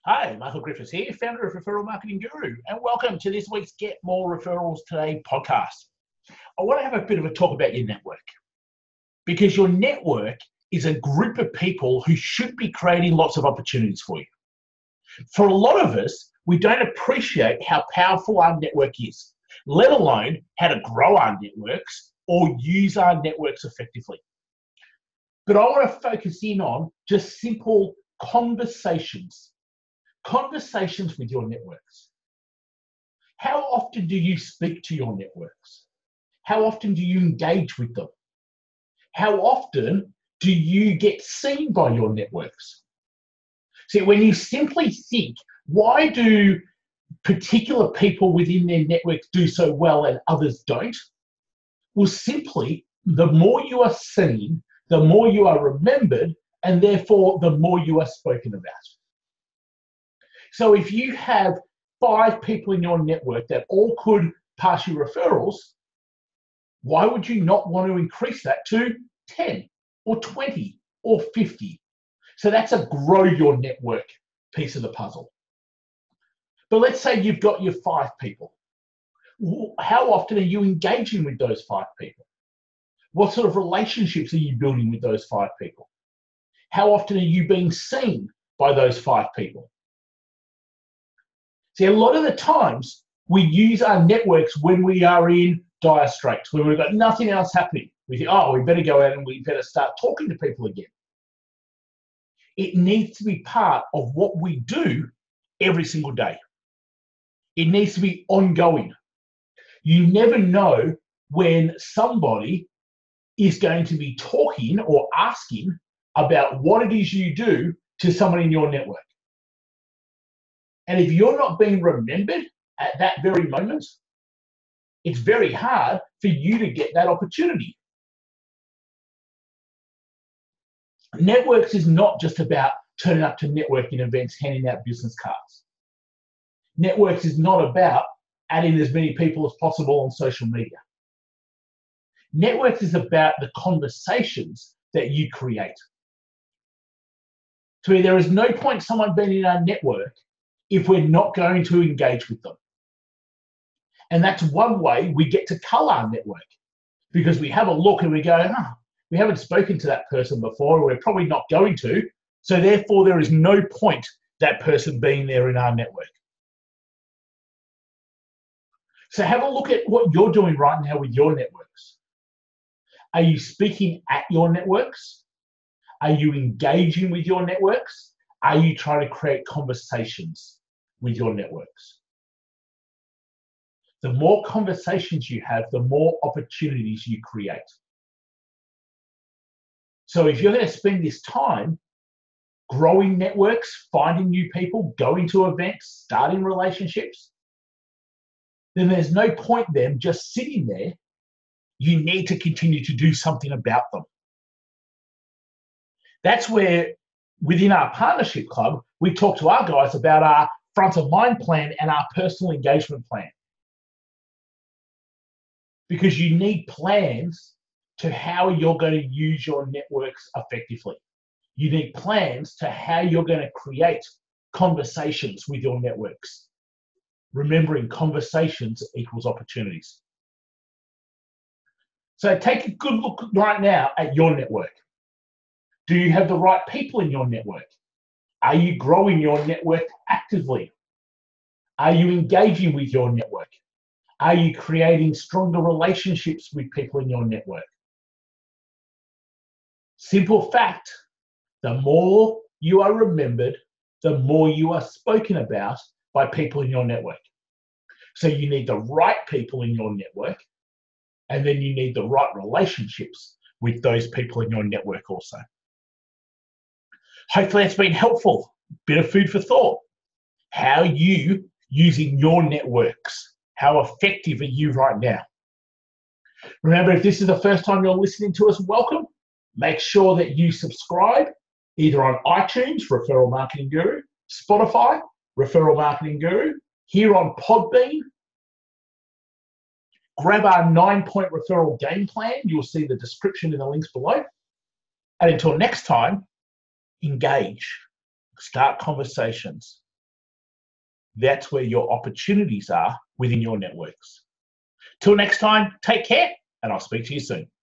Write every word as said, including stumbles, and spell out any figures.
Hi, Michael Griffiths here, founder of Referral Marketing Guru, and welcome to this week's Get More Referrals Today podcast. I want to have a bit of a talk about your network, because your network is a group of people who should be creating lots of opportunities for you. For a lot of us, we don't appreciate how powerful our network is, let alone how to grow our networks or use our networks effectively. But I want to focus in on just simple conversations. Conversations with your networks. How often do you speak to your networks? How often do you engage with them? How often do you get seen by your networks? See, when you simply think, why do particular people within their networks do so well and others don't? Well, simply, the more you are seen, the more you are remembered, and therefore the more you are spoken about. So if you have five people in your network that all could pass you referrals, why would you not want to increase that to ten or twenty or fifty? So that's a grow your network piece of the puzzle. But let's say you've got your five people. How often are you engaging with those five people? What sort of relationships are you building with those five people? How often are you being seen by those five people? See, a lot of the times we use our networks when we are in dire straits, when we've got nothing else happening. We think, oh, we better go out and we better start talking to people again. It needs to be part of what we do every single day. It needs to be ongoing. You never know when somebody is going to be talking or asking about what it is you do to someone in your network. And if you're not being remembered at that very moment, it's very hard for you to get that opportunity. Networks is not just about turning up to networking events, handing out business cards. Networks is not about adding as many people as possible on social media. Networks is about the conversations that you create. So there is no point someone being in our network if we're not going to engage with them. And that's one way we get to cull our network, because we have a look and we go, oh, we haven't spoken to that person before, we're probably not going to, so therefore there is no point that person being there in our network. So have a look at what you're doing right now with your networks. Are you speaking at your networks? Are you engaging with your networks? Are you trying to create conversations with your networks? The more conversations you have, the more opportunities you create. So if you're going to spend this time growing networks, finding new people, going to events, starting relationships, then there's no point them just sitting there. You need to continue to do something about them. That's where, within our partnership club, we talk to our guys about our front of mind plan and our personal engagement plan. Because you need plans to how you're going to use your networks effectively. You need plans to how you're going to create conversations with your networks. Remembering conversations equals opportunities. So take a good look right now at your network. Do you have the right people in your network? Are you growing your network actively? Are you engaging with your network? Are you creating stronger relationships with people in your network? Simple fact, the more you are remembered, the more you are spoken about by people in your network. So you need the right people in your network, and then you need the right relationships with those people in your network also. Hopefully that's been helpful. Bit of food for thought. How are you using your networks? How effective are you right now? Remember, if this is the first time you're listening to us, welcome. Make sure that you subscribe either on iTunes, Referral Marketing Guru, Spotify, Referral Marketing Guru, here on Podbean. Grab our nine-point referral game plan. You'll see the description in the links below. And until next time, engage, start conversations, that's where your opportunities are within your networks. Till next time, take care, and I'll speak to you soon.